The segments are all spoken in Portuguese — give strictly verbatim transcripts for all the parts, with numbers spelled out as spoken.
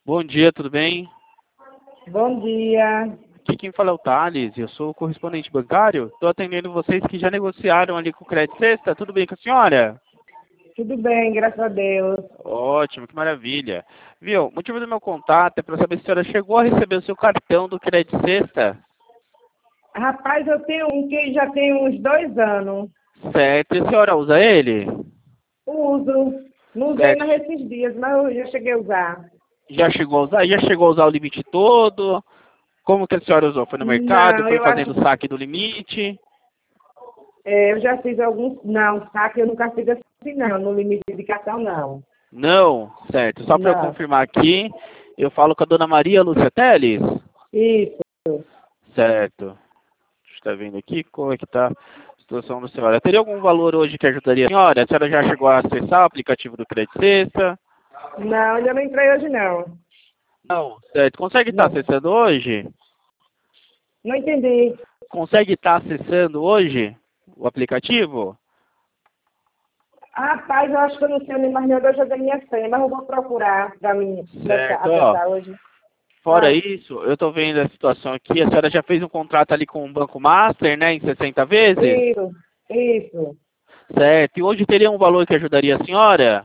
Bom dia, tudo bem? Bom dia. Aqui quem fala é o Thales, eu sou o correspondente bancário. Estou atendendo vocês que já negociaram ali com o Crédito Sexta. Tudo bem com a senhora? Tudo bem, graças a Deus. Ótimo, que maravilha. Viu, o motivo do meu contato é para saber se a senhora chegou a receber o seu cartão do Crédito Sexta. Rapaz, eu tenho um que já tem uns dois anos. Certo, e a senhora usa ele? Uso. Não usei Certo. mais esses dias, mas eu já cheguei a usar. Já chegou a usar? Já chegou a usar o limite todo? Como que a senhora usou? Foi no mercado? Não, Foi eu fazendo acho. o saque do limite? É, eu já fiz alguns. Não, saque eu nunca fiz assim, não. No limite de cartão, não. Não? Certo. Só para eu Não. confirmar aqui, eu falo com a dona Maria Lúcia Teles? Isso. Certo. Está vendo aqui como é que está a situação da senhora. Teria algum valor hoje que ajudaria a senhora? A senhora já chegou a acessar o aplicativo do Crédito Sexta? Não, ainda não entrei hoje, não. Não. Certo. Consegue estar Não. acessando hoje? Não entendi. Consegue estar acessando hoje o aplicativo? Rapaz, eu acho que eu não sei nem mais onde eu joguei minha senha, mas eu vou procurar para mim começar Certo, a ó. testar hoje. Fora Ah, isso, eu estou vendo a situação aqui. A senhora já fez um contrato ali com o Banco Master, né, em sessenta vezes? isso, isso. Certo. E hoje teria um valor que ajudaria a senhora?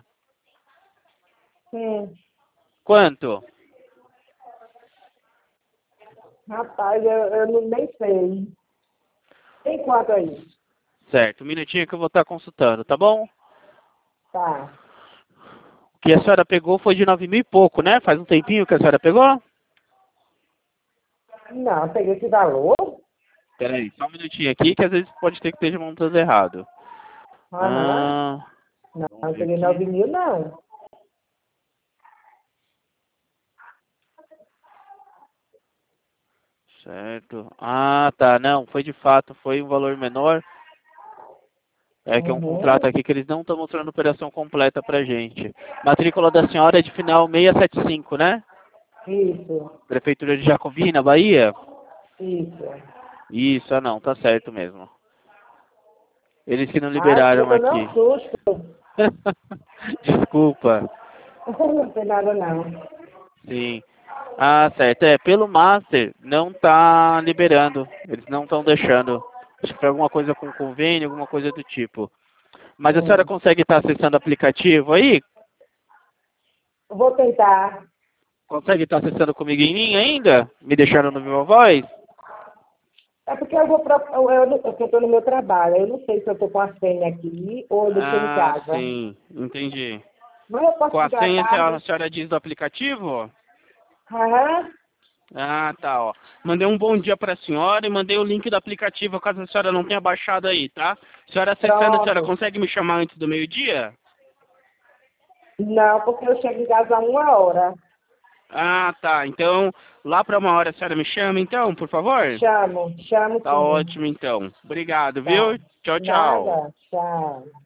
Hum. Quanto? Rapaz, eu, eu não, nem sei. Tem quanto aí? Certo. Um minutinho que eu vou estar consultando, tá bom? Tá. O que a senhora pegou foi de nove mil e pouco, né? Faz um tempinho que a senhora pegou? Não, peguei esse valor. Peraí, só um minutinho aqui, que às vezes pode ter que esteja montando errado. Aham. Ah, Não, vamos não ver peguei aqui. nove mil, não. Certo. Ah, tá. Não, foi de fato, foi um valor menor. É que é um contrato Uhum. aqui que eles não estão mostrando a operação completa pra gente. Matrícula da senhora é de final seiscentos e setenta e cinco, né? Isso, Prefeitura de Jacobina, Bahia? isso. Isso, ah não, tá certo mesmo. Eles que não Ai, eu liberaram tô não aqui. susto. Desculpa. Não tem nada, não. Sim. Ah, certo. É, pelo Master não tá liberando. Eles não estão deixando. Acho que foi alguma coisa com convênio, alguma coisa do tipo. Mas a senhora Hum. consegue estar acessando o aplicativo aí? Eu vou tentar. Consegue estar acessando comigo em mim ainda? Me deixando no meu voz? É porque eu vou pra, eu, eu, não- eu tô no meu trabalho. Eu não sei se eu tô com a senha aqui ou eu deixei em Ah, casa. sim. Entendi. Mas eu Com posso a ligar à senha a senhora a tarde? senhora diz do aplicativo? Aham. Ah, tá, ó. Mandei um bom dia pra senhora e mandei o link do aplicativo, caso a senhora não tenha baixado aí, tá? A senhora acessando, a senhora Pronto. consegue me chamar antes do meio-dia? Não, porque eu chego em casa a uma hora. Ah, tá. Então, lá pra uma hora a senhora me chama, então, por favor? Chamo, chamo Tá sim. ótimo, então. Obrigado, Tá. viu? Tchau, tchau. Nada. Tchau.